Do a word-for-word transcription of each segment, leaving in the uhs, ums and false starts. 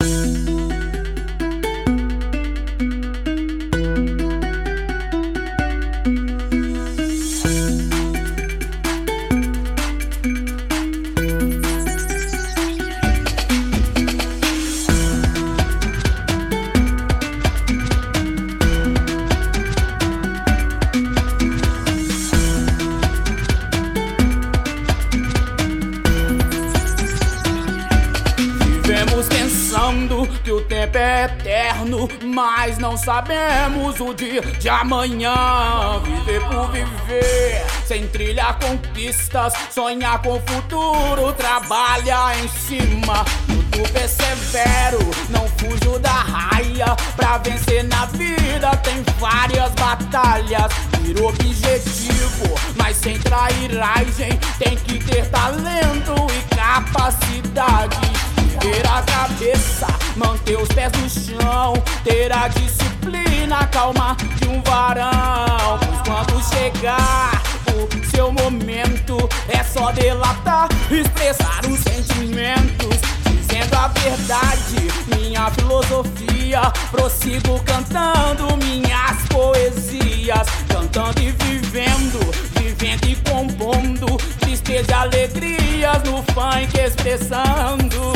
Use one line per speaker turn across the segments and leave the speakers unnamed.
Vivemos pensando que o tempo é eterno, mas não sabemos o dia de amanhã. Viver por viver, sem trilhar conquistas, sonhar com o futuro, trabalha em cima. Luto persevero, não fujo da raia. Pra vencer na vida tem várias batalhas. Ter objetivo, mas sem trairagem. Tem que ter talento e capacidade. Ter a cabeça, manter os pés no chão. Ter a disciplina, calma de um varão. Pois quando chegar o seu momento, é só delatar, expressar os sentimentos. Dizendo a verdade, minha filosofia. Prossigo cantando minhas poesias. Cantando e vivendo, vivendo e compondo. Tristeza e alegrias no funk expressando.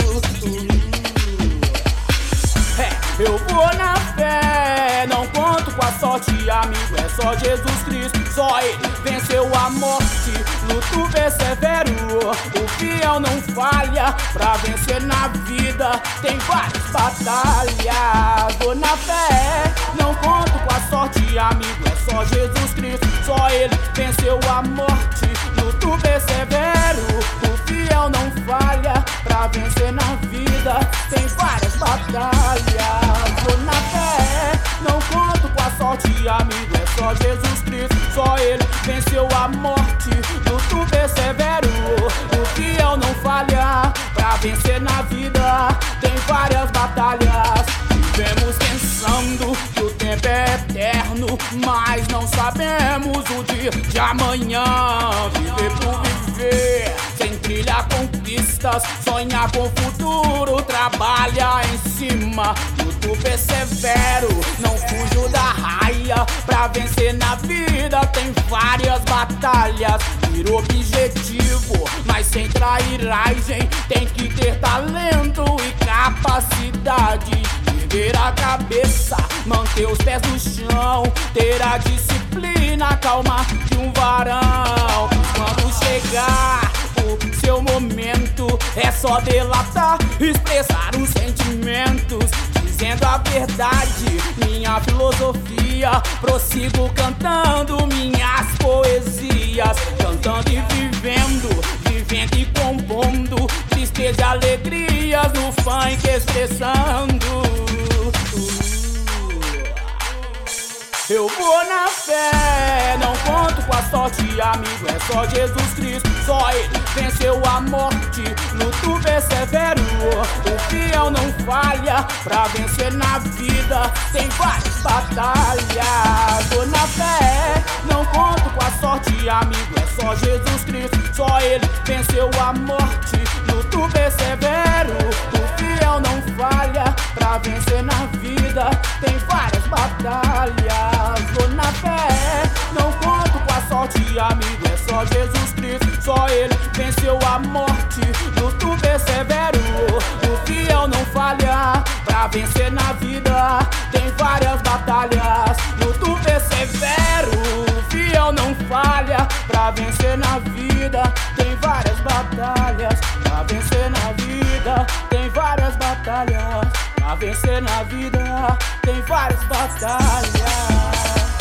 É, eu vou na fé, não conto com a sorte, amigo, é só Jesus Cristo. Só Ele venceu a morte, luto persevero. O fiel não falha, pra vencer na vida tem várias batalhas. Vou na fé, não conto com a sorte, amigo, é só Jesus Cristo. Só Ele venceu a morte, luto persevero. O fiel não falha, pra vencer na vida tem várias batalhas. Vou na fé, não conto com a sorte, amigo, é só Jesus Cristo. Só Ele venceu a morte, luto persevero. O fiel não falha, pra vencer na vida tem várias batalhas. Vivemos pensando que o tempo é eterno, mas não sabemos o dia de amanhã. Viver por viver, sem trilhar conquistas, sonhar com o futuro, trabalha em cima. Luto persevero, não fujo da raia. Pra vencer na vida tem várias batalhas. Ter objetivo, mas sem trairagem. Tem que ter talento e capacidade. Ter a cabeça, manter os pés no chão. Ter a disciplina, calma de um varão. Quando chegar o seu momento, é só delatar, expressar os sentimentos. Dizendo a verdade, minha filosofia. Prossigo cantando minhas poesias. Cantando e vivendo, vivendo e compondo. Tristeza e alegrias no funk expressando. Eu vou na fé, não conto com a sorte, amigo, é só Jesus Cristo. Só Ele venceu a morte, luto persevero. O fiel não falha, pra vencer na vida tem várias batalhas. Vou na fé, não conto com a sorte, amigo, é só Jesus Cristo. Só Ele venceu a morte, luto persevero. O fiel não falha, pra vencer na vida tem várias batalhas. Vou na fé, não conto com a sorte, amigo, é só Jesus Cristo. Só Ele venceu a morte, luto persevero. O fiel não falha, pra vencer na vida tem várias batalhas. Luto persevero, o fiel não falha, pra vencer na vida tem várias batalhas. Pra vencer na vida tem várias batalhas. Pra vencer na vida tem várias batalhas.